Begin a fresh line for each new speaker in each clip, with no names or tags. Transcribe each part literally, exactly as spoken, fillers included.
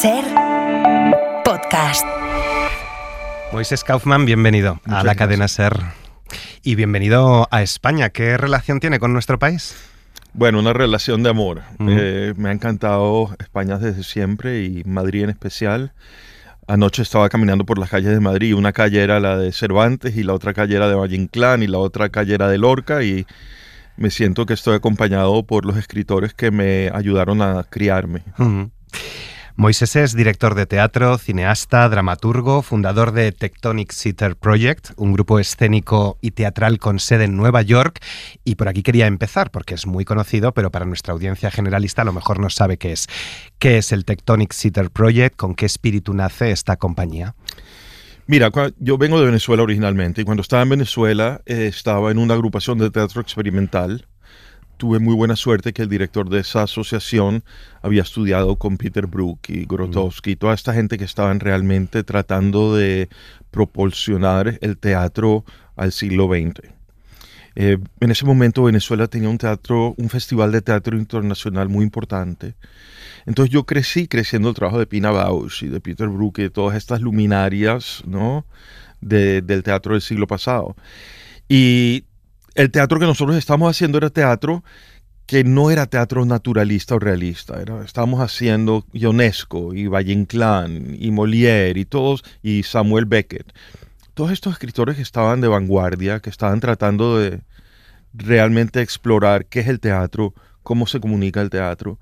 Ser Podcast.
Moisés Kaufman, bienvenido
Muchas
a la cadena
gracias.
Ser. Y bienvenido a España. ¿Qué relación tiene con nuestro país?
Bueno, una relación de amor.
Mm.
Eh, me ha encantado España desde siempre y Madrid en especial. Anoche estaba caminando por las calles de Madrid. Una calle era la de Cervantes y la otra calle era de Valle Inclán y la otra calle era de Lorca, y me siento que estoy acompañado por los escritores que me ayudaron a criarme.
Mm. Moisés es director de teatro, cineasta, dramaturgo, fundador de Tectonic Theatre Project, un grupo escénico y teatral con sede en Nueva York. Y por aquí quería empezar, porque es muy conocido, pero para nuestra audiencia generalista a lo mejor no sabe qué es. ¿Qué es el Tectonic Theatre Project? ¿Con qué espíritu nace esta compañía?
Mira, cua- yo vengo de Venezuela originalmente, y cuando estaba en Venezuela eh, estaba en una agrupación de teatro experimental. Tuve muy buena suerte que el director de esa asociación había estudiado con Peter Brook y Grotowski, y toda esta gente que estaban realmente tratando de propulsionar el teatro al siglo veinte. Eh, en ese momento Venezuela tenía un teatro, un festival de teatro internacional muy importante. Entonces yo crecí creciendo el trabajo de Pina Bausch y de Peter Brook y de todas estas luminarias, ¿no?, de- del teatro del siglo pasado. Y el teatro que nosotros estábamos haciendo era teatro que no era teatro naturalista o realista. Era, estábamos haciendo Ionesco y Valle Inclán y Molière y todos, y Samuel Beckett. Todos estos escritores que estaban de vanguardia, que estaban tratando de realmente explorar qué es el teatro, cómo se comunica el teatro.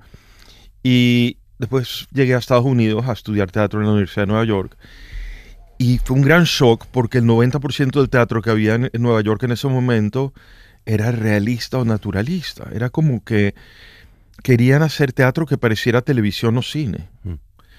Y después llegué a Estados Unidos a estudiar teatro en la Universidad de Nueva York. Y fue un gran shock porque el noventa por ciento del teatro que había en, en Nueva York en ese momento era realista o naturalista. Era como que querían hacer teatro que pareciera televisión o cine.
Mm.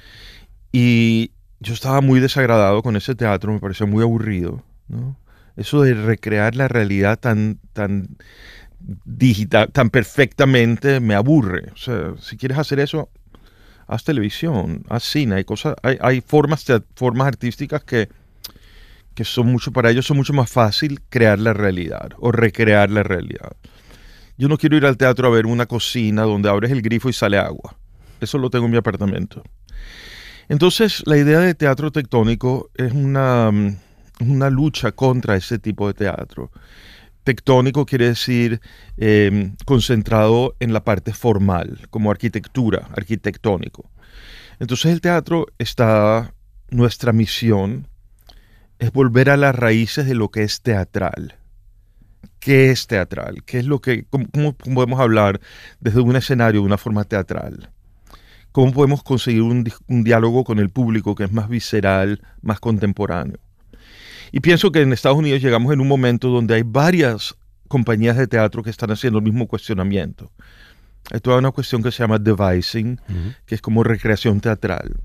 Y yo estaba muy desagradado con ese teatro, me pareció muy aburrido, ¿no? Eso de recrear la realidad tan, tan digital, tan perfectamente, me aburre. O sea, si quieres hacer eso, haz televisión, haz cine, hay cosas, hay, hay formas, te- formas artísticas que, que son mucho, para ellos son mucho más fácil crear la realidad o recrear la realidad. Yo no quiero ir al teatro a ver una cocina donde abres el grifo y sale agua. Eso lo tengo en mi apartamento. Entonces, la idea de teatro tectónico es una, mm, una lucha contra ese tipo de teatro. Tectónico quiere decir eh, concentrado en la parte formal, como arquitectura, arquitectónico. Entonces el teatro está, nuestra misión es volver a las raíces de lo que es teatral. ¿Qué es teatral? ¿Qué es lo que, cómo, cómo podemos hablar desde un escenario de una forma teatral? ¿Cómo podemos conseguir un, di- un diálogo con el público que es más visceral, más contemporáneo? Y pienso que en Estados Unidos llegamos en un momento donde hay varias compañías de teatro que están haciendo el mismo cuestionamiento. Hay toda una cuestión que se llama devising,
Ujú.
que es como recreación teatral.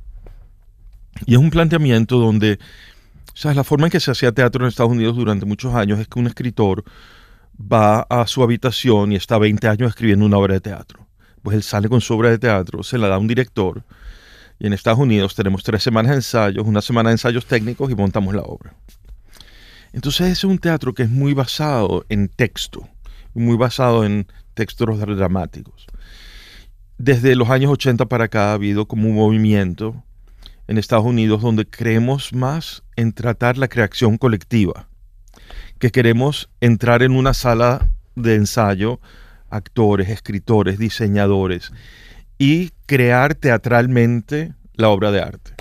Y es un planteamiento donde, ¿sabes? La forma en que se hacía teatro en Estados Unidos durante muchos años es que un escritor va a su habitación y está veinte años escribiendo una obra de teatro. Pues él sale con su obra de teatro, se la da a un director, y en Estados Unidos tenemos tres semanas de ensayos, una semana de ensayos técnicos y montamos la obra. Entonces ese es un teatro que es muy basado en texto, muy basado en textos dramáticos. Desde los años ochenta para acá ha habido como un movimiento en Estados Unidos donde creemos más en tratar la creación colectiva, que queremos entrar en una sala de ensayo, actores, escritores, diseñadores, y crear teatralmente la obra de arte.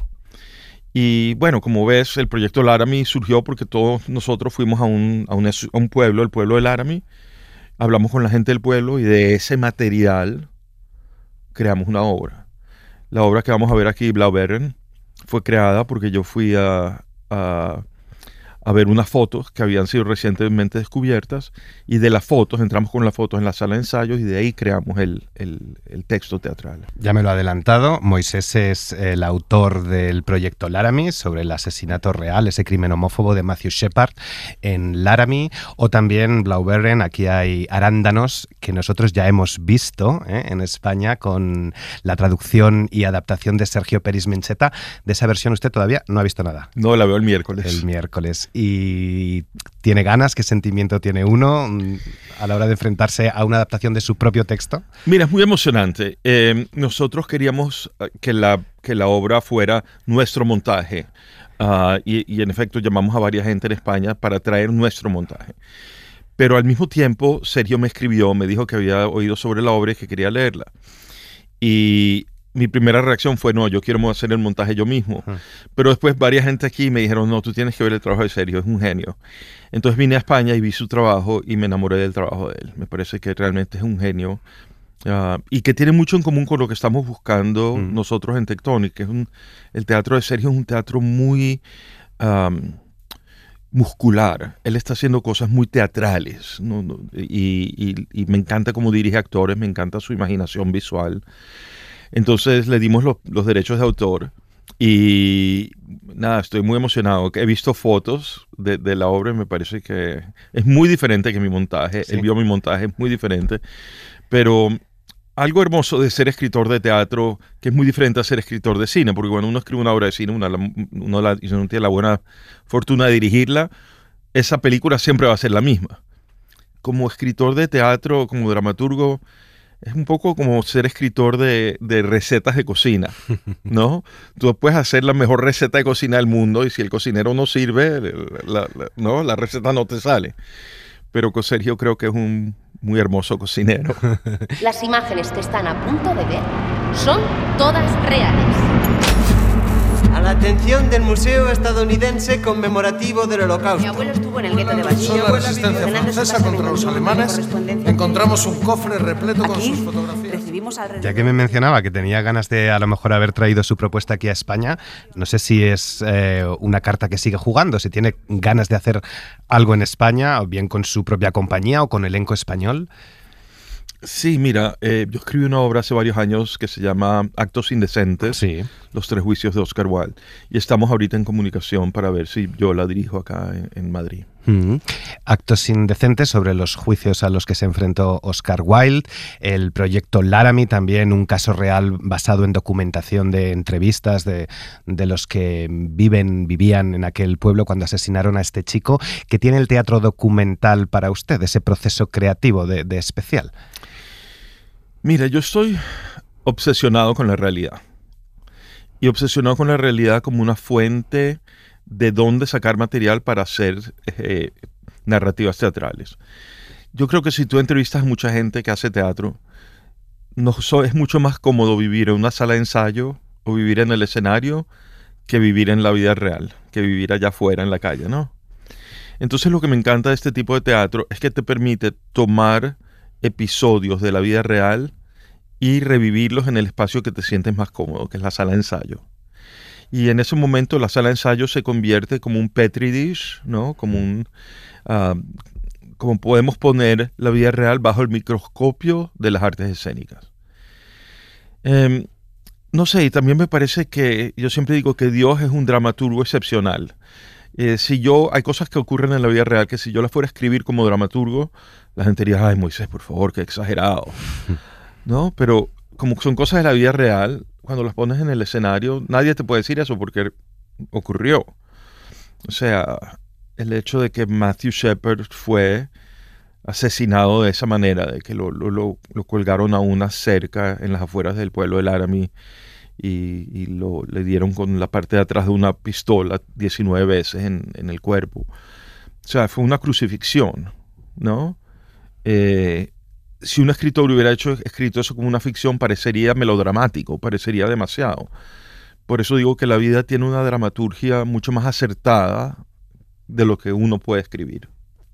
Y bueno, como ves, el proyecto Laramie surgió porque todos nosotros fuimos a un, a un, a un pueblo, el pueblo de Laramie, hablamos con la gente del pueblo y de ese material creamos una obra. La obra que vamos a ver aquí, Blaubeuren, fue creada porque yo fui a, a, a ver unas fotos que habían sido recientemente descubiertas, y de las fotos, entramos con las fotos en la sala de ensayos y de ahí creamos el, el, el texto teatral.
Ya me lo ha adelantado. Moisés es el autor del proyecto Laramie sobre el asesinato real, ese crimen homófobo de Matthew Shepard en Laramie, o también Blaubeuren, aquí hay arándanos, que nosotros ya hemos visto ¿eh? en España con la traducción y adaptación de Sergio Peris Mencheta. De esa versión usted todavía no ha visto nada.
No, la veo el miércoles.
El miércoles. y tiene ganas. ¿Qué sentimiento tiene uno a la hora de enfrentarse a una adaptación de su propio texto?
Mira, es muy emocionante. Eh, nosotros queríamos que la, que la obra fuera nuestro montaje. Uh, y, y en efecto llamamos a varias gente en España para traer nuestro montaje. Pero al mismo tiempo Sergio me escribió, me dijo que había oído sobre la obra y que quería leerla. Y mi primera reacción fue, no, yo quiero hacer el montaje yo mismo. Uh-huh. Pero después varias gente aquí me dijeron, no, tú tienes que ver el trabajo de Sergio, es un genio. Entonces vine a España y vi su trabajo y me enamoré del trabajo de él. Me parece que realmente es un genio. Uh, y que tiene mucho en común con lo que estamos buscando mm. nosotros en Tectonic, que es un, el teatro de Sergio es un teatro muy um, muscular. Él está haciendo cosas muy teatrales, ¿no? y, y, y me encanta cómo dirige actores, me encanta su imaginación visual. Entonces le dimos lo, los derechos de autor y nada, estoy muy emocionado. He visto fotos de, de la obra y me parece que es muy diferente que mi montaje. Sí. Él vio mi montaje, es muy diferente, pero algo hermoso de ser escritor de teatro, que es muy diferente a ser escritor de cine, porque cuando uno escribe una obra de cine, una, uno, la, uno tiene la buena fortuna de dirigirla, esa película siempre va a ser la misma. Como escritor de teatro, como dramaturgo, es un poco como ser escritor de, de recetas de cocina, ¿no? Tú puedes hacer la mejor receta de cocina del mundo y si el cocinero no sirve, la, la, ¿no? la receta no te sale. Pero con Sergio creo que es un muy hermoso cocinero.
Las imágenes que están a punto de ver son todas reales.
A la atención del Museo Estadounidense Conmemorativo del Holocausto.
Mi abuelo estuvo en el gueto de Basilio.
Son la resistencia francesa contra los alemanes. Encontramos un cofre repleto con
aquí
sus fotografías.
Recibimos alrededor...
Ya que me mencionaba que tenía ganas de a lo mejor haber traído su propuesta aquí a España, no sé si es eh, una carta que sigue jugando, si tiene ganas de hacer algo en España, o bien con su propia compañía o con elenco español.
Sí, mira, eh, yo escribí una obra hace varios años que se llama Actos Indecentes,
sí.
Los tres juicios de Oscar Wilde, y estamos ahorita en comunicación para ver si yo la dirijo acá en, en Madrid.
Mm-hmm. Actos Indecentes, sobre los juicios a los que se enfrentó Oscar Wilde, el proyecto Laramie, también un caso real basado en documentación de entrevistas de, de los que viven, vivían en aquel pueblo cuando asesinaron a este chico. ¿Qué tiene el teatro documental para usted, ese proceso creativo de, de especial?
Mira, yo estoy obsesionado con la realidad. Y obsesionado con la realidad como una fuente de dónde sacar material para hacer eh, narrativas teatrales. Yo creo que si tú entrevistas a mucha gente que hace teatro, no, so, es mucho más cómodo vivir en una sala de ensayo o vivir en el escenario que vivir en la vida real, que vivir allá afuera en la calle, ¿no? Entonces lo que me encanta de este tipo de teatro es que te permite tomar episodios de la vida real y revivirlos en el espacio que te sientes más cómodo, que es la sala de ensayo. Y en ese momento la sala de ensayo se convierte como un petri dish, ¿no? Como un, uh, como podemos poner la vida real bajo el microscopio de las artes escénicas. Eh, no sé, y también me parece que, yo siempre digo que Dios es un dramaturgo excepcional. Eh, si yo, hay cosas que ocurren en la vida real que si yo las fuera a escribir como dramaturgo, la gente diría, ay, Moisés, por favor, qué exagerado. ¿No? Pero como son cosas de la vida real, cuando las pones en el escenario, nadie te puede decir eso porque ocurrió. O sea, el hecho de que Matthew Shepard fue asesinado de esa manera, de que lo, lo, lo, lo colgaron a una cerca en las afueras del pueblo de Laramie y, y lo, le dieron con la parte de atrás de una pistola diecinueve veces en, en el cuerpo. O sea, fue una crucifixión, ¿no? Eh, si un escritor hubiera hecho, escrito eso como una ficción, parecería melodramático, parecería demasiado. Por eso digo que la vida tiene una dramaturgia mucho más acertada de lo que uno puede escribir.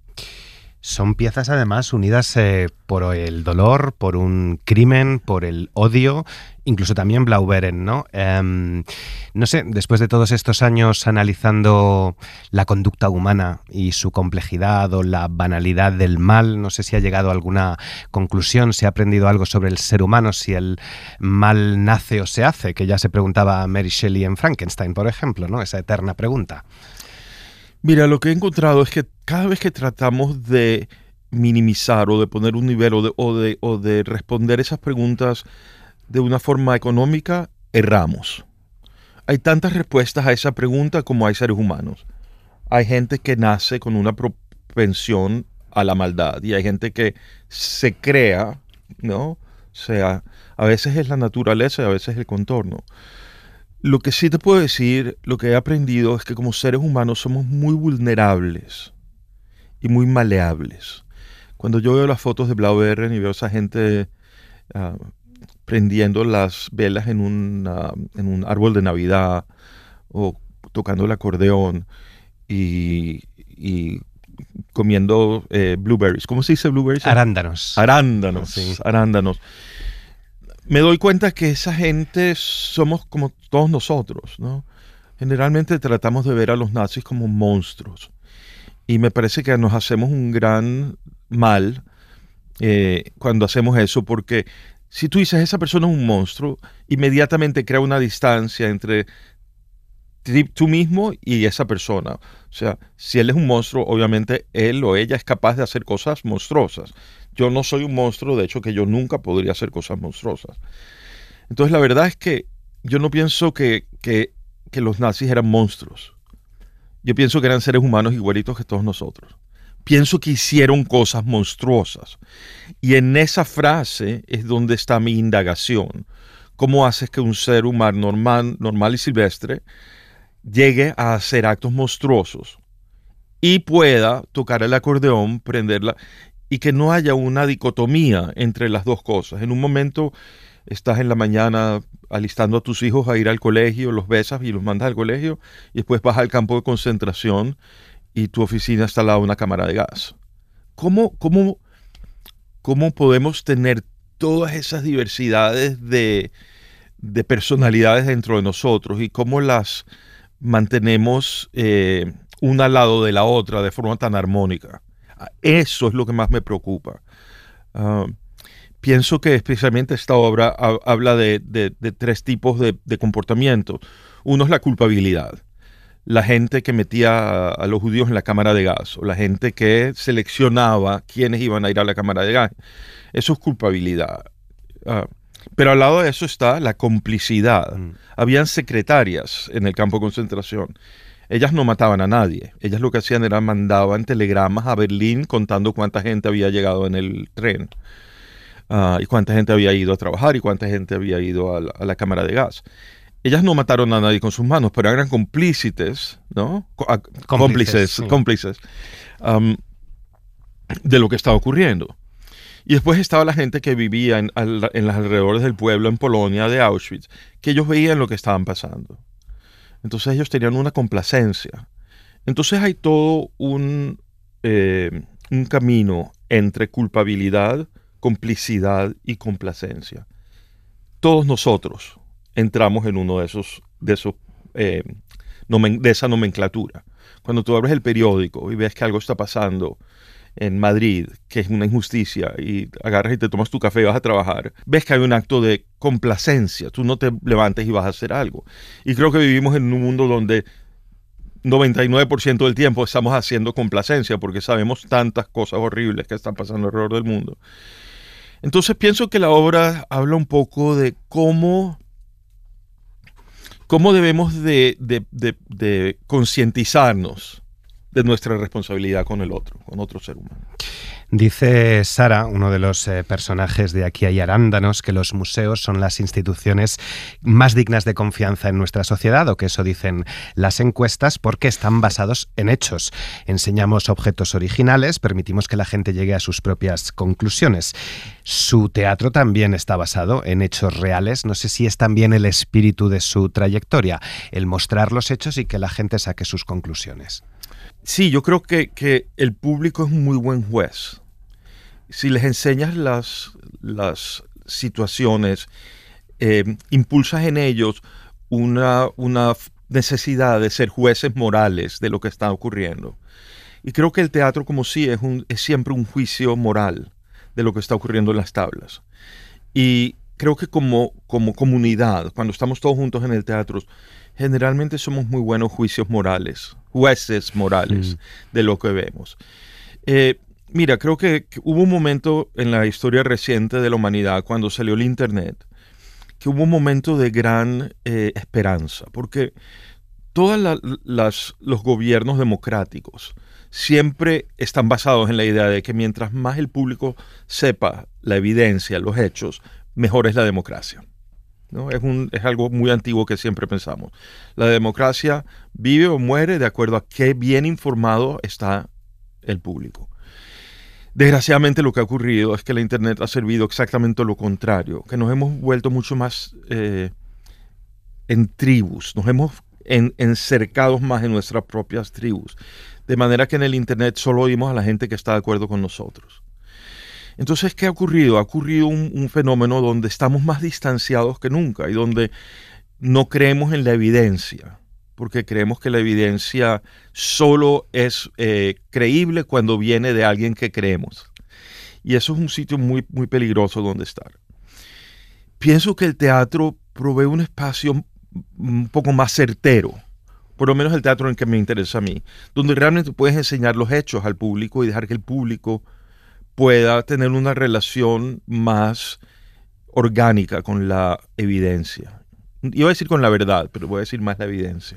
Son piezas además unidas eh, por el dolor, por un crimen, por el odio, incluso también Blauberen, ¿no? Eh, no sé, después de todos estos años analizando la conducta humana y su complejidad o la banalidad del mal, no sé si ha llegado a alguna conclusión, si ha aprendido algo sobre el ser humano, si el mal nace o se hace, que ya se preguntaba Mary Shelley en Frankenstein, por ejemplo, ¿no? Esa eterna pregunta.
Mira, lo que he encontrado es que cada vez que tratamos de minimizar o de poner un nivel o de, o de, o de responder esas preguntas de una forma económica, erramos. Hay tantas respuestas a esa pregunta como hay seres humanos. hay gente que nace con una propensión a la maldad y hay gente que se crea, ¿no? O sea, a veces es la naturaleza y a veces es el contorno. Lo que sí te puedo decir, lo que he aprendido es que como seres humanos somos muy vulnerables y muy maleables. Cuando yo veo las fotos de Blaubeuren y veo a esa gente uh, prendiendo las velas en un, uh, en un árbol de Navidad o tocando el acordeón y, y comiendo eh, blueberries. ¿Cómo se dice blueberries?
Arándanos.
Arándanos,
Sí.
arándanos. Me doy cuenta que esa gente somos como todos nosotros, ¿no? Generalmente tratamos de ver a los nazis como monstruos. Y me parece que nos hacemos un gran mal eh, cuando hacemos eso, porque si tú dices esa persona es un monstruo, inmediatamente crea una distancia entre tú mismo y esa persona. O sea, si él es un monstruo, obviamente él o ella es capaz de hacer cosas monstruosas. Yo no soy un monstruo, de hecho que yo nunca podría hacer cosas monstruosas. Entonces la verdad es que yo no pienso que, que, que los nazis eran monstruos. Yo pienso que eran seres humanos igualitos que todos nosotros. Pienso que hicieron cosas monstruosas. Y en esa frase es donde está mi indagación. ¿Cómo haces que un ser humano normal, normal y silvestre llegue a hacer actos monstruosos y pueda tocar el acordeón, prenderla, y que no haya una dicotomía entre las dos cosas? En un momento estás en la mañana alistando a tus hijos a ir al colegio, los besas y los mandas al colegio, y después vas al campo de concentración y tu oficina está al lado de una cámara de gas. ¿Cómo, cómo, cómo podemos tener todas esas diversidades de, de personalidades dentro de nosotros y cómo las mantenemos eh, una al lado de la otra de forma tan armónica? Eso es lo que más me preocupa. Uh, pienso que especialmente esta obra ha, habla de, de, de tres tipos de, de comportamiento. Uno es la culpabilidad. La gente que metía a, a los judíos en la cámara de gas, o la gente que seleccionaba quiénes iban a ir a la cámara de gas. Eso es culpabilidad. Uh, pero al lado de eso está la complicidad. Mm. Habían secretarias en el campo de concentración. Ellas no mataban a nadie. Ellas lo que hacían era mandaban telegramas a Berlín contando cuánta gente había llegado en el tren. Uh, y cuánta gente había ido a trabajar y cuánta gente había ido a la, a la cámara de gas. Ellas no mataron a nadie con sus manos, pero eran cómplices, ¿no? Cómplices, cómplices, sí. cómplices um, de lo que estaba ocurriendo. Y después estaba la gente que vivía en, en los alrededores del pueblo, en Polonia, de Auschwitz, que ellos veían lo que estaban pasando. Entonces ellos tenían una complacencia. Entonces hay todo un, eh, un camino entre culpabilidad, complicidad y complacencia. Todos nosotros entramos en uno de esos, de, esos eh, nomen, de esa nomenclatura. Cuando tú abres el periódico y ves que algo está pasando en Madrid, que es una injusticia, y agarras y te tomas tu café y vas a trabajar, ves que hay un acto de complacencia. Tú no te levantes y vas a hacer algo. Y creo que vivimos en un mundo donde noventa y nueve por ciento del tiempo estamos haciendo complacencia porque sabemos tantas cosas horribles que están pasando alrededor del mundo. Entonces pienso que la obra habla un poco de cómo, cómo debemos de, de, de, de concientizarnos de nuestra responsabilidad con el otro, con otro ser humano.
Dice Sara, uno de los eh, personajes de Aquí hay arándanos, que los museos son las instituciones más dignas de confianza en nuestra sociedad, o que eso dicen las encuestas, porque están basados en hechos. Enseñamos objetos originales, permitimos que la gente llegue a sus propias conclusiones. Su teatro también está basado en hechos reales. No sé si es también el espíritu de su trayectoria, el mostrar los hechos y que la gente saque sus conclusiones.
Sí, yo creo que, que el público es un muy buen juez. Si les enseñas las, las situaciones, eh, impulsas en ellos una, una necesidad de ser jueces morales de lo que está ocurriendo. Y creo que el teatro como sí es, un, es siempre un juicio moral de lo que está ocurriendo en las tablas. Y creo que como, como comunidad, cuando estamos todos juntos en el teatro, generalmente somos muy buenos juicios morales, jueces morales mm. de lo que vemos. Eh, mira, creo que, que hubo un momento en la historia reciente de la humanidad, cuando salió el Internet, que hubo un momento de gran eh, esperanza, porque todos la, los gobiernos democráticos siempre están basados en la idea de que mientras más el público sepa la evidencia, los hechos, mejor es la democracia, ¿no? Es, un, es algo muy antiguo que siempre pensamos. La democracia vive o muere de acuerdo a qué bien informado está el público. Desgraciadamente lo que ha ocurrido es que la Internet ha servido exactamente lo contrario, que nos hemos vuelto mucho más eh, en tribus, nos hemos en, encercado más en nuestras propias tribus, de manera que en el Internet solo oímos a la gente que está de acuerdo con nosotros. Entonces, ¿qué ha ocurrido? Ha ocurrido un, un fenómeno donde estamos más distanciados que nunca y donde no creemos en la evidencia, porque creemos que la evidencia solo es eh, creíble cuando viene de alguien que creemos. Y eso es un sitio muy, muy peligroso donde estar. Pienso que el teatro provee un espacio un poco más certero, por lo menos el teatro en el que me interesa a mí, donde realmente puedes enseñar los hechos al público y dejar que el público pueda tener una relación más orgánica con la evidencia. Iba a decir con la verdad, pero voy a decir más la evidencia.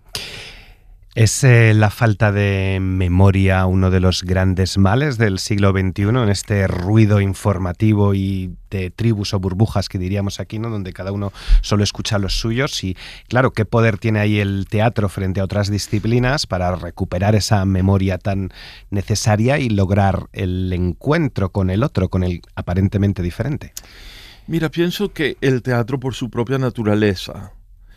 ¿Es eh, la falta de memoria uno de los grandes males del siglo veintiuno en este ruido informativo y de tribus o burbujas que diríamos aquí, ¿no? Donde cada uno solo escucha los suyos? Y claro, ¿qué poder tiene ahí el teatro frente a otras disciplinas para recuperar esa memoria tan necesaria y lograr el encuentro con el otro, con el aparentemente diferente?
Mira, pienso que el teatro por su propia naturaleza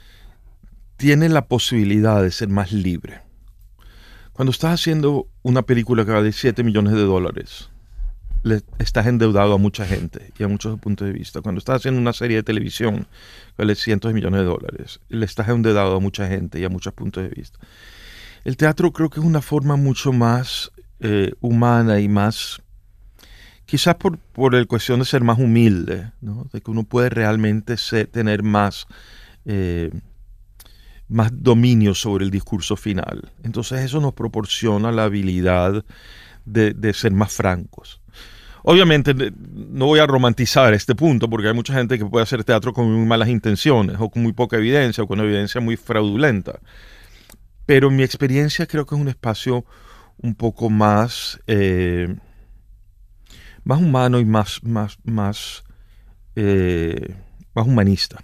tiene la posibilidad de ser más libre. Cuando estás haciendo una película que vale siete millones de dólares, le estás endeudado a mucha gente y a muchos puntos de vista. Cuando estás haciendo una serie de televisión que vale cientos de millones de dólares, le estás endeudado a mucha gente y a muchos puntos de vista. El teatro creo que es una forma mucho más eh, humana y más, quizás por, por el cuestión de ser más humilde, ¿no? De que uno puede realmente ser, tener más... Eh, más dominio sobre el discurso final. Entonces eso nos proporciona la habilidad de, de ser más francos. Obviamente no voy a romantizar este punto porque hay mucha gente que puede hacer teatro con muy malas intenciones o con muy poca evidencia o con evidencia muy fraudulenta. Pero en mi experiencia creo que es un espacio un poco más, eh, más humano y más, más, más, eh, más humanista.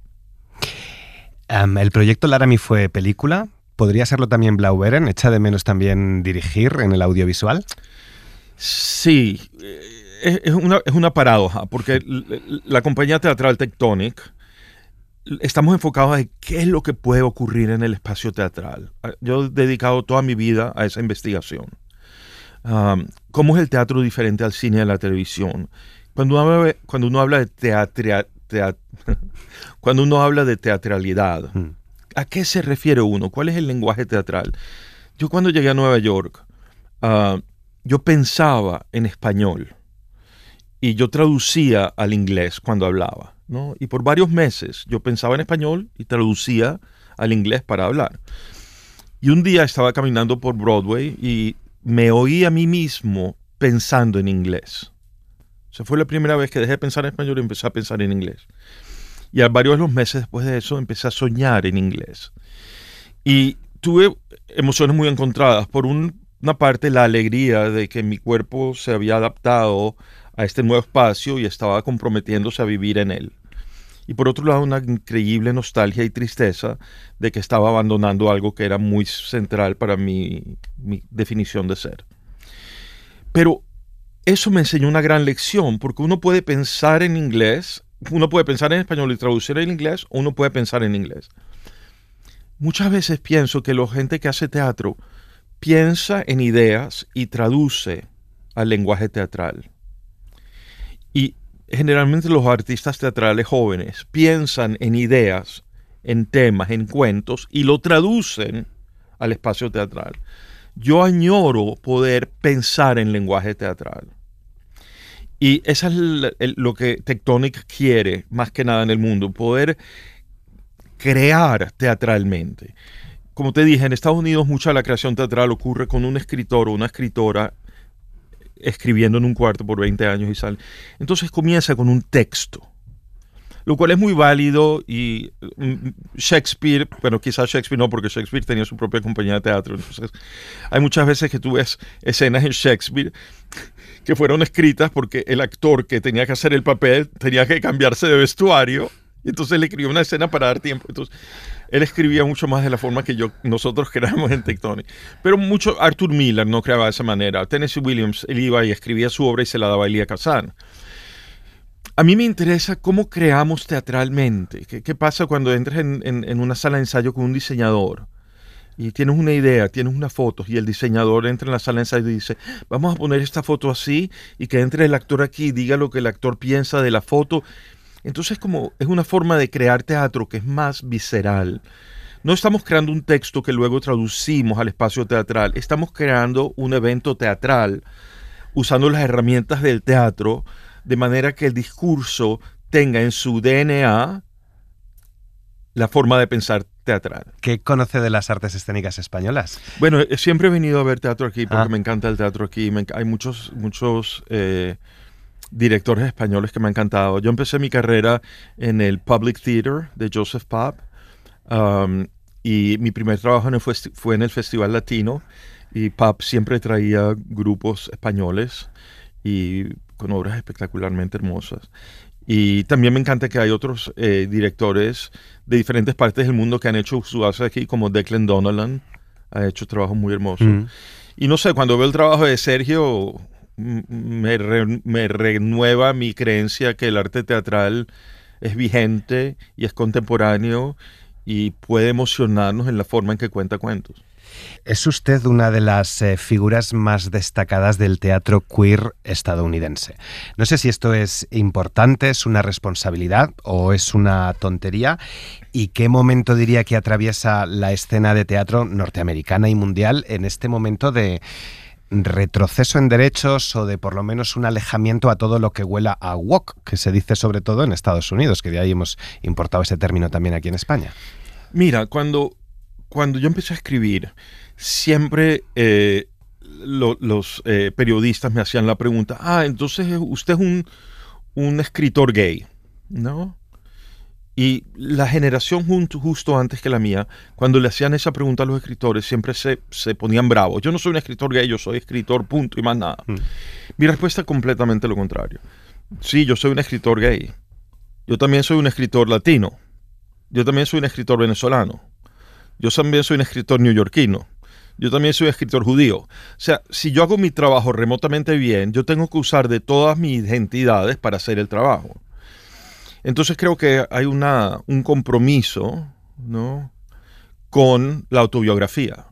Um, el proyecto Laramie fue película. ¿Podría serlo también Blauberen? ¿Echa de menos también dirigir en el audiovisual?
Sí, es, es, una, es una paradoja, porque la compañía teatral Tectonic estamos enfocados en qué es lo que puede ocurrir en el espacio teatral. Yo he dedicado toda mi vida a esa investigación. Um, ¿Cómo es el teatro diferente al cine y a la televisión? Cuando uno habla, cuando uno habla de teatro, teat, cuando uno habla de teatralidad, mm. ¿a qué se refiere uno? ¿Cuál es el lenguaje teatral? Yo cuando llegué a Nueva York, uh, yo pensaba en español y yo traducía al inglés cuando hablaba, ¿no? Y por varios meses yo pensaba en español y traducía al inglés para hablar. Y un día estaba caminando por Broadway y me oí a mí mismo pensando en inglés. O sea, fue la primera vez que dejé de pensar en español y empecé a pensar en inglés. Y a varios de los meses después de eso empecé a soñar en inglés. Y tuve emociones muy encontradas. Por un, una parte, la alegría de que mi cuerpo se había adaptado a este nuevo espacio y estaba comprometiéndose a vivir en él. Y por otro lado, una increíble nostalgia y tristeza de que estaba abandonando algo que era muy central para mi, mi definición de ser. Pero eso me enseñó una gran lección, porque uno puede pensar en inglés, uno puede pensar en español y traducir en inglés, o uno puede pensar en inglés. Muchas veces pienso que la gente que hace teatro piensa en ideas y traduce al lenguaje teatral. Y generalmente los artistas teatrales jóvenes piensan en ideas, en temas, en cuentos, y lo traducen al espacio teatral. Yo añoro poder pensar en lenguaje teatral. Y eso es el, el, lo que Tectonic quiere más que nada en el mundo, poder crear teatralmente. Como te dije, en Estados Unidos mucha de la creación teatral ocurre con un escritor o una escritora escribiendo en un cuarto por veinte años y sale. Entonces comienza con un texto. lo cual es muy válido y mm, Shakespeare, bueno, quizás Shakespeare no, porque Shakespeare tenía su propia compañía de teatro, entonces hay muchas veces que tú ves escenas en Shakespeare que fueron escritas porque el actor que tenía que hacer el papel tenía que cambiarse de vestuario, y entonces le escribió una escena para dar tiempo. Entonces él escribía mucho más de la forma que yo, nosotros creamos en Tectonic. Pero mucho, Arthur Miller no creaba de esa manera. Tennessee Williams, él iba y escribía su obra y se la daba a Elia Kazan. A mí me interesa cómo creamos teatralmente. ¿Qué, qué pasa cuando entras en, en, en una sala de ensayo con un diseñador? Y tienes una idea, tienes unas fotos, y el diseñador entra en la sala de ensayo y dice, vamos a poner esta foto así, y que entre el actor aquí y diga lo que el actor piensa de la foto. Entonces como es una forma de crear teatro que es más visceral. No estamos creando un texto que luego traducimos al espacio teatral, estamos creando un evento teatral usando las herramientas del teatro de manera que el discurso tenga en su D N A la forma de pensar teatral.
¿Qué conoce de las artes escénicas españolas?
Bueno, siempre he venido a ver teatro aquí porque
ah.
me encanta el teatro aquí. Me, hay muchos, muchos eh, directores españoles que me han encantado. Yo empecé mi carrera en el Public Theater de Joseph Papp, um, y mi primer trabajo en el fue, fue en el Festival Latino, y Papp siempre traía grupos españoles y con obras espectacularmente hermosas. Y también me encanta que hay otros eh, directores de diferentes partes del mundo que han hecho su base aquí, como Declan Donnellan, ha hecho trabajo muy hermoso. Mm. Y no sé, cuando veo el trabajo de Sergio, me, re, me renueva mi creencia que el arte teatral es vigente y es contemporáneo y puede emocionarnos en la forma en que cuenta cuentos.
Es usted una de las eh, figuras más destacadas del teatro queer estadounidense. No sé si esto es importante, es una responsabilidad o es una tontería. ¿Y qué momento diría que atraviesa la escena de teatro norteamericana y mundial en este momento de retroceso en derechos o de por lo menos un alejamiento a todo lo que huela a woke, que se dice sobre todo en Estados Unidos, que de ahí hemos importado ese término también aquí en España?
Mira, cuando... Cuando yo empecé a escribir, siempre eh, lo, los eh, periodistas me hacían la pregunta, ah, entonces usted es un, un escritor gay, ¿no? Y la generación justo, justo antes que la mía, cuando le hacían esa pregunta a los escritores, siempre se, se ponían bravos. Yo no soy un escritor gay, yo soy escritor, punto, y más nada. Mm. Mi respuesta es completamente lo contrario. Sí, yo soy un escritor gay. Yo también soy un escritor latino. Yo también soy un escritor venezolano. Yo también soy un escritor neoyorquino. Yo también soy un escritor judío. O sea, si yo hago mi trabajo remotamente bien, yo tengo que usar de todas mis identidades para hacer el trabajo. Entonces creo que hay una, un compromiso, ¿no?, con la autobiografía.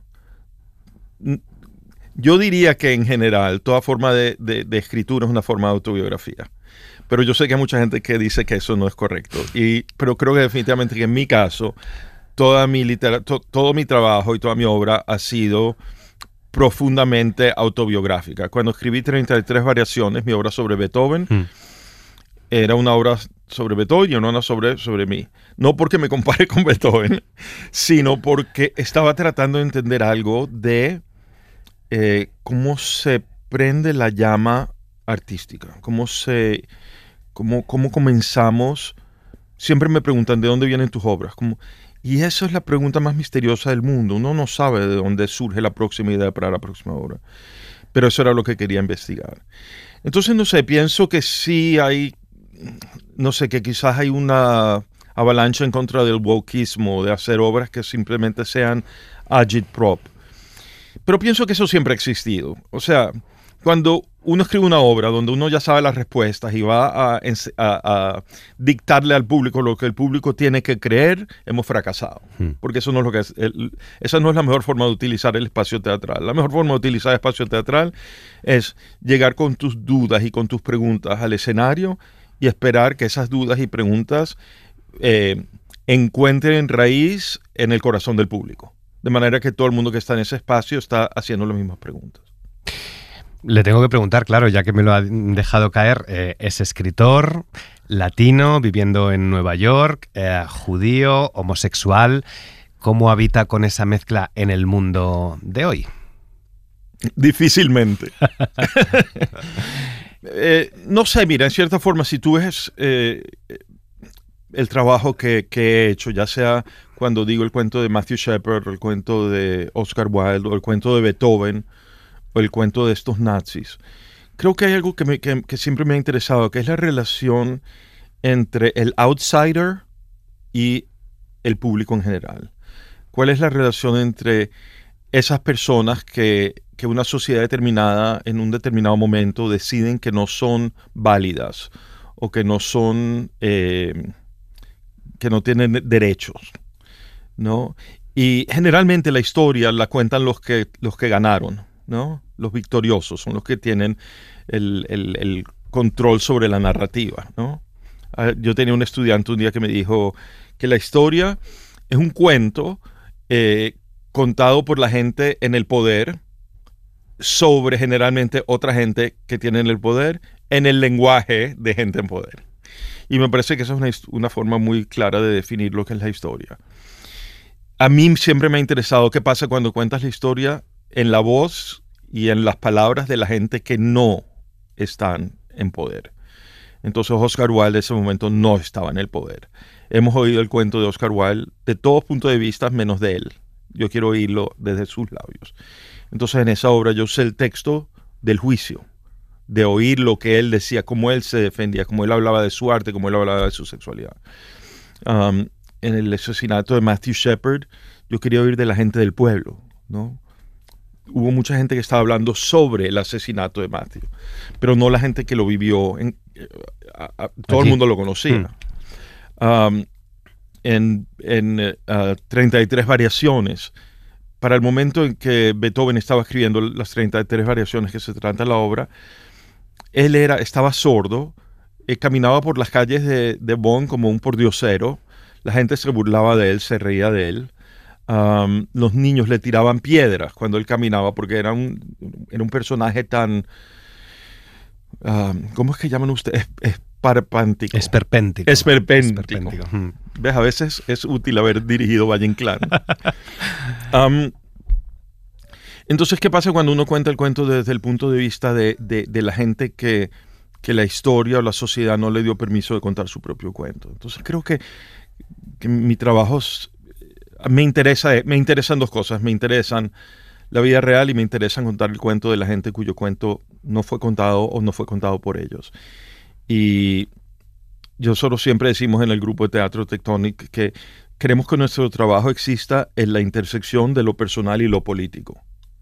Yo diría que en general toda forma de, de, de escritura es una forma de autobiografía. Pero yo sé que hay mucha gente que dice que eso no es correcto. Y, pero creo que definitivamente que en mi caso... Toda mi litera- to- todo mi trabajo y toda mi obra ha sido profundamente autobiográfica. Cuando escribí treinta y tres variaciones, mi obra sobre Beethoven, mm. era una obra sobre Beethoven y no una sobre, sobre mí. No porque me compare con Beethoven, sino porque estaba tratando de entender algo de eh, cómo se prende la llama artística, cómo, se, cómo, cómo comenzamos. Siempre me preguntan, ¿de dónde vienen tus obras? Como, y esa es la pregunta más misteriosa del mundo. Uno no sabe de dónde surge la próxima idea para la próxima obra. Pero eso era lo que quería investigar. Entonces, no sé, pienso que sí hay, no sé, que quizás hay una avalancha en contra del wokeismo, de hacer obras que simplemente sean agitprop. Pero pienso que eso siempre ha existido. O sea, cuando uno escribe una obra donde uno ya sabe las respuestas y va a, a, a dictarle al público lo que el público tiene que creer, hemos fracasado. Hmm. Porque eso no es lo que es, el, esa no es la mejor forma de utilizar el espacio teatral. La mejor forma de utilizar el espacio teatral es llegar con tus dudas y con tus preguntas al escenario y esperar que esas dudas y preguntas eh, encuentren raíz en el corazón del público. De manera que todo el mundo que está en ese espacio está haciendo las mismas preguntas.
Le tengo que preguntar, claro, ya que me lo ha dejado caer, eh, es escritor, latino, viviendo en Nueva York, eh, judío, homosexual. ¿Cómo habita con esa mezcla en el mundo de hoy?
Difícilmente. eh, no sé, mira, en cierta forma, si tú ves... Eh, el trabajo que, que he hecho, ya sea cuando digo el cuento de Matthew Shepard, o el cuento de Oscar Wilde, o el cuento de Beethoven, o el cuento de estos nazis. Creo que hay algo que, me, que, que siempre me ha interesado, que es la relación entre el outsider y el público en general. ¿Cuál es la relación entre esas personas que, que una sociedad determinada en un determinado momento deciden que no son válidas o que no son, eh, que no tienen derechos, ¿no? Y generalmente la historia la cuentan los que, los que ganaron, ¿no? Los victoriosos son los que tienen el, el, el control sobre la narrativa, ¿no? Yo tenía un estudiante un día que me dijo que la historia es un cuento eh, contado por la gente en el poder sobre generalmente otra gente que tiene el poder en el lenguaje de gente en poder. Y me parece que esa es una, una forma muy clara de definir lo que es la historia. A mí siempre me ha interesado qué pasa cuando cuentas la historia en la voz y en las palabras de la gente que no están en poder. Entonces Oscar Wilde en ese momento no estaba en el poder. Hemos oído el cuento de Oscar Wilde de todos puntos de vista menos de él. Yo quiero oírlo desde sus labios. Entonces en esa obra yo usé el texto del juicio, de oír lo que él decía, cómo él se defendía, cómo él hablaba de su arte, cómo él hablaba de su sexualidad. Um, en el asesinato de Matthew Shepard, yo quería oír de la gente del pueblo, ¿no? Hubo mucha gente que estaba hablando sobre el asesinato de Matthew, pero no la gente que lo vivió. En, a, a, todo Aquí. El mundo lo conocía. Mm. Um, en en uh, treinta y tres variaciones, para el momento en que Beethoven estaba escribiendo las treinta y tres variaciones que se trata la obra, él era, estaba sordo, eh, caminaba por las calles de, de Bonn como un pordiosero, la gente se burlaba de él, se reía de él. Um, los niños le tiraban piedras cuando él caminaba porque era un, era un personaje tan... Um, ¿Cómo es que llaman ustedes? Esparpántico.
Esperpéntico.
Esperpéntico.
Esperpéntico. Hmm.
¿Ves? A veces es útil haber dirigido Valle Inclán. um, entonces, ¿qué pasa cuando uno cuenta el cuento desde el punto de vista de, de, de la gente que, que la historia o la sociedad no le dio permiso de contar su propio cuento? Entonces, creo que, que mi trabajo... Es, Me interesa, me interesan dos cosas. Me interesan la vida real y me interesan contar el cuento de la gente cuyo cuento no fue contado o no fue contado por ellos. Y nosotros siempre decimos en el grupo de Teatro Tectonic que queremos que nuestro trabajo exista en la intersección de lo personal y lo político.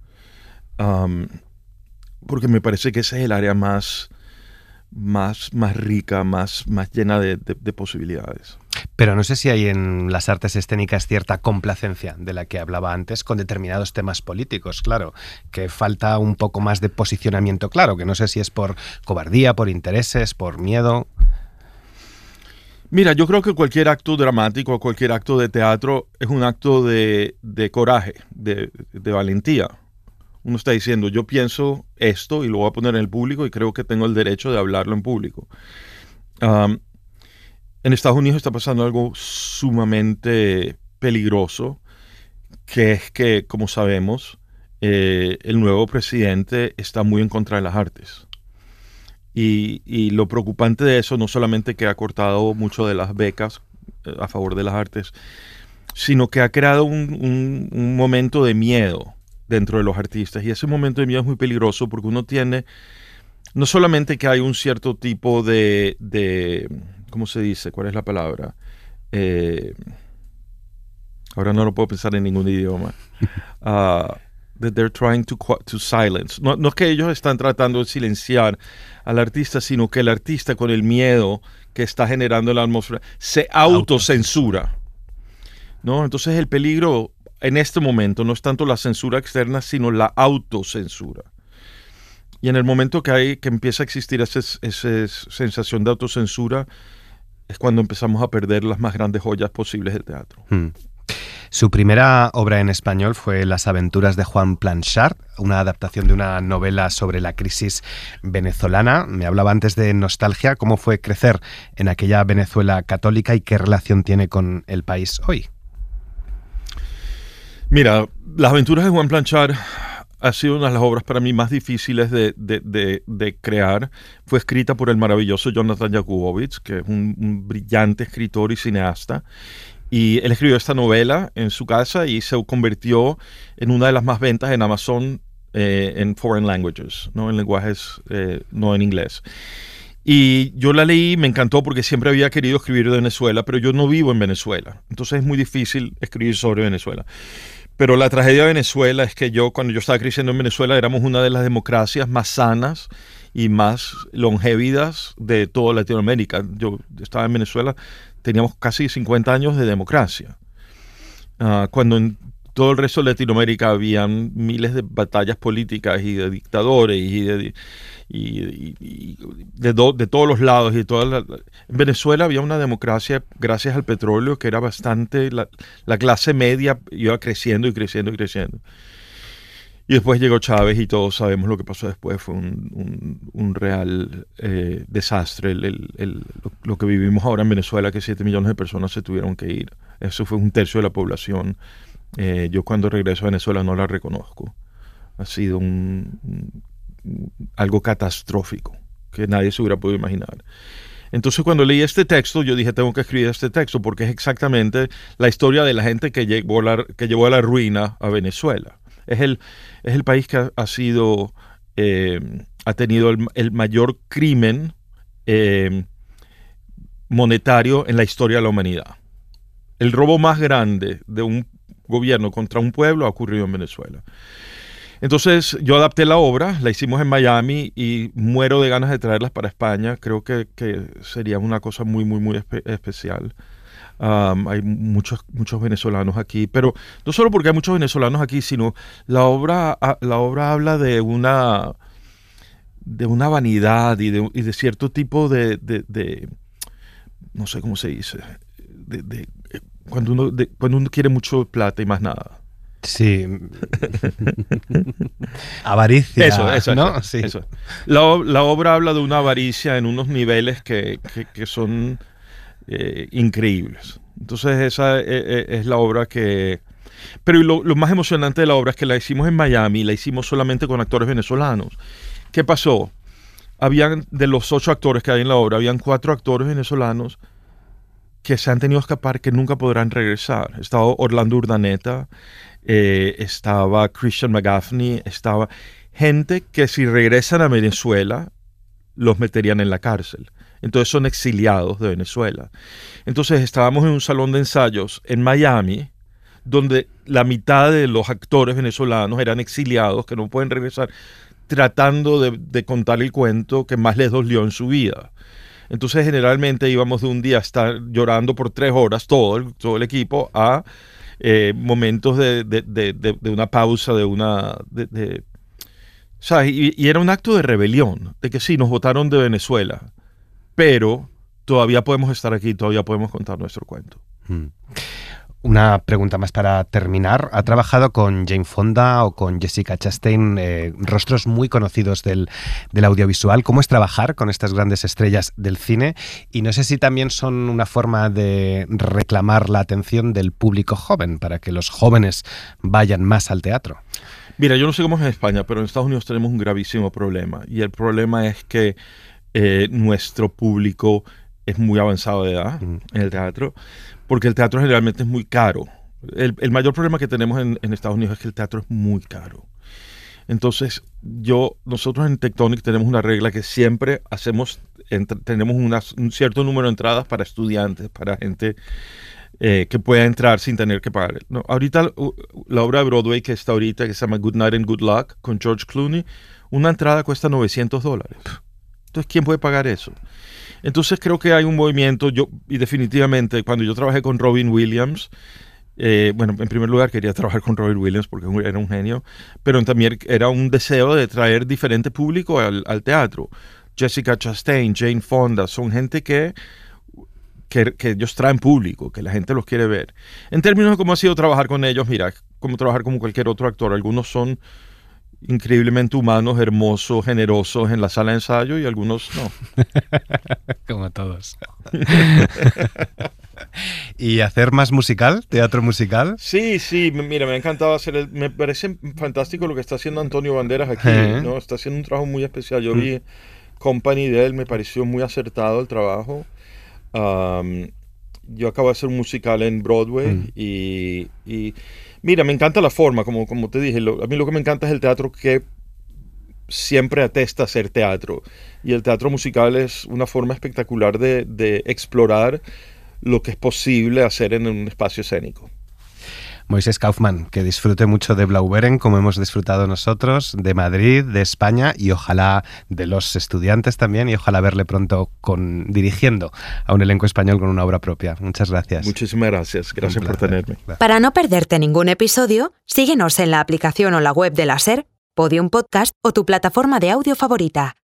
Um, porque me parece que ese es el área más, más, más rica, más, más llena de, de, de posibilidades.
Pero no sé si hay en las artes escénicas cierta complacencia de la que hablaba antes con determinados temas políticos, claro, que falta un poco más de posicionamiento claro, que no sé si es por cobardía, por intereses, por miedo.
Mira, yo creo que cualquier acto dramático, cualquier acto de teatro es un acto de, de coraje, de, de valentía. Uno está diciendo, yo pienso esto y lo voy a poner en el público y creo que tengo el derecho de hablarlo en público. Um, En Estados Unidos está pasando algo sumamente peligroso, que es que, como sabemos, eh, el nuevo presidente está muy en contra de las artes. Y, y lo preocupante de eso no solamente que ha cortado mucho de las becas eh, a favor de las artes, sino que ha creado un, un, un momento de miedo dentro de los artistas. Y ese momento de miedo es muy peligroso porque uno tiene, no solamente que hay un cierto tipo de... de ¿cómo se dice? ¿Cuál es la palabra? Eh, ahora no lo puedo pensar en ningún idioma. Uh, that they're trying to, to silence. No, no es que ellos están tratando de silenciar al artista, sino que el artista, con el miedo que está generando la atmósfera, se autocensura, ¿no? Entonces el peligro en este momento no es tanto la censura externa, sino la autocensura. Y en el momento que hay que empieza a existir esa, esa sensación de autocensura, es cuando empezamos a perder las más grandes joyas posibles del teatro.
Hmm. Su primera obra en español fue Las aventuras de Juan Planchart, una adaptación de una novela sobre la crisis venezolana. Me hablaba antes de nostalgia. ¿Cómo fue crecer en aquella Venezuela católica y qué relación tiene con el país hoy?
Mira, Las aventuras de Juan Planchart ha sido una de las obras para mí más difíciles de, de, de, de crear. Fue escrita por el maravilloso Jonathan Jakubowicz, que es un, un brillante escritor y cineasta. Y él escribió esta novela en su casa y se convirtió en una de las más ventas en Amazon eh, en foreign languages, ¿no? En lenguajes eh, no en inglés. Y yo la leí, me encantó porque siempre había querido escribir de Venezuela, pero yo no vivo en Venezuela. Entonces es muy difícil escribir sobre Venezuela. Pero la tragedia de Venezuela es que yo, cuando yo estaba creciendo en Venezuela, éramos una de las democracias más sanas y más longévidas de toda Latinoamérica. Yo estaba en Venezuela, teníamos casi cincuenta años de democracia. Uh, cuando en todo el resto de Latinoamérica habían miles de batallas políticas y de dictadores y de, y, y, y de, do, de todos los lados. Y toda la, en Venezuela había una democracia gracias al petróleo que era bastante... La, la clase media iba creciendo y creciendo y creciendo. Y después llegó Chávez y todos sabemos lo que pasó después. Fue un, un, un real eh, desastre el, el, el, lo, lo que vivimos ahora en Venezuela, que siete millones de personas se tuvieron que ir. Eso fue un tercio de la población. Eh, yo cuando regreso a Venezuela no la reconozco. Ha sido un, un, algo catastrófico que nadie se hubiera podido imaginar. Entonces cuando leí este texto yo dije tengo que escribir este texto porque es exactamente la historia de la gente que llevó, la, que llevó a la ruina a Venezuela. Es el, es el país que ha, ha sido eh, ha tenido el, el mayor crimen eh, monetario en la historia de la humanidad. El robo más grande de un gobierno contra un pueblo ha ocurrido en Venezuela. Entonces yo adapté la obra, la hicimos en Miami y muero de ganas de traerlas para España. Creo que, que sería una cosa muy, muy, muy espe- especial. Um, hay muchos, muchos venezolanos aquí, pero no solo porque hay muchos venezolanos aquí, sino la obra, la obra habla de una, de una vanidad y de, y de cierto tipo de, de, de, no sé cómo se dice, de, de Cuando uno, de, cuando uno quiere mucho plata y más nada.
Sí. Avaricia.
Eso, eso,
¿no?
eso,
Sí.
eso. La, la obra habla de una avaricia en unos niveles que, que, que son eh, increíbles. Entonces esa es, es la obra que... Pero lo, lo más emocionante de la obra es que la hicimos en Miami, la hicimos solamente con actores venezolanos. ¿Qué pasó? Habían, de los ocho actores que hay en la obra, habían cuatro actores venezolanos que se han tenido que escapar, que nunca podrán regresar. Estaba Orlando Urdaneta, eh, estaba Christian McGaffney, estaba gente que si regresan a Venezuela los meterían en la cárcel. Entonces son exiliados de Venezuela. Entonces estábamos en un salón de ensayos en Miami, donde la mitad de los actores venezolanos eran exiliados que no pueden regresar, tratando de, de contar el cuento que más les dolió en su vida. Entonces generalmente íbamos de un día a estar llorando por tres horas, todo el, todo el equipo, a eh, momentos de, de, de, de, de una pausa, de una... De, de, ¿sabes? Y, y era un acto de rebelión, de que sí, nos votaron de Venezuela, pero todavía podemos estar aquí, todavía podemos contar nuestro cuento.
Mm. Una pregunta más para terminar. ¿Ha trabajado con Jane Fonda o con Jessica Chastain, eh, rostros muy conocidos del, del audiovisual? ¿Cómo es trabajar con estas grandes estrellas del cine? Y no sé si también son una forma de reclamar la atención del público joven, para que los jóvenes vayan más al teatro.
Mira, yo no sé cómo es en España, pero en Estados Unidos tenemos un gravísimo problema. Y el problema es que eh, nuestro público es muy avanzado de edad mm. en el teatro, porque el teatro generalmente es muy caro. El, el mayor problema que tenemos en, en Estados Unidos es que el teatro es muy caro. Entonces, yo, nosotros en Tectonic tenemos una regla que siempre hacemos, entre, tenemos una, un cierto número de entradas para estudiantes, para gente eh, que pueda entrar sin tener que pagar. No, ahorita, uh, la obra de Broadway que está ahorita, que se llama Good Night and Good Luck, con George Clooney, una entrada cuesta novecientos dólares. Entonces, ¿quién puede pagar eso? Entonces creo que hay un movimiento, yo y definitivamente cuando yo trabajé con Robin Williams, eh, bueno, en primer lugar quería trabajar con Robin Williams porque era un genio, pero también era un deseo de traer diferente público al, al teatro. Jessica Chastain, Jane Fonda, son gente que, que, que ellos traen público, que la gente los quiere ver. En términos de cómo ha sido trabajar con ellos, mira, como trabajar como cualquier otro actor, algunos son increíblemente humanos, hermosos, generosos en la sala de ensayo y algunos no.
Como todos. ¿Y hacer más musical? ¿Teatro musical?
Sí, sí, mira, me ha encantado hacer el, me parece fantástico lo que está haciendo Antonio Banderas aquí,
¿Eh?
¿no? Está haciendo un trabajo muy especial. Yo vi Company de él, me pareció muy acertado el trabajo. Um, yo acabo de hacer un musical en Broadway mm. y, y mira, me encanta la forma, como, como te dije, lo, a mí lo que me encanta es el teatro que siempre atesta a ser teatro, y el teatro musical es una forma espectacular de, de explorar lo que es posible hacer en un espacio escénico.
Moisés Kaufman, que disfrute mucho de Blaubeuren, como hemos disfrutado nosotros, de Madrid, de España y ojalá de los estudiantes también, y ojalá verle pronto con, dirigiendo a un elenco español con una obra propia. Muchas gracias.
Muchísimas gracias. Gracias por tenerme.
Gracias.
Para no perderte ningún episodio, síguenos en la aplicación o la web de la SER, Podium Podcast o tu plataforma de audio favorita.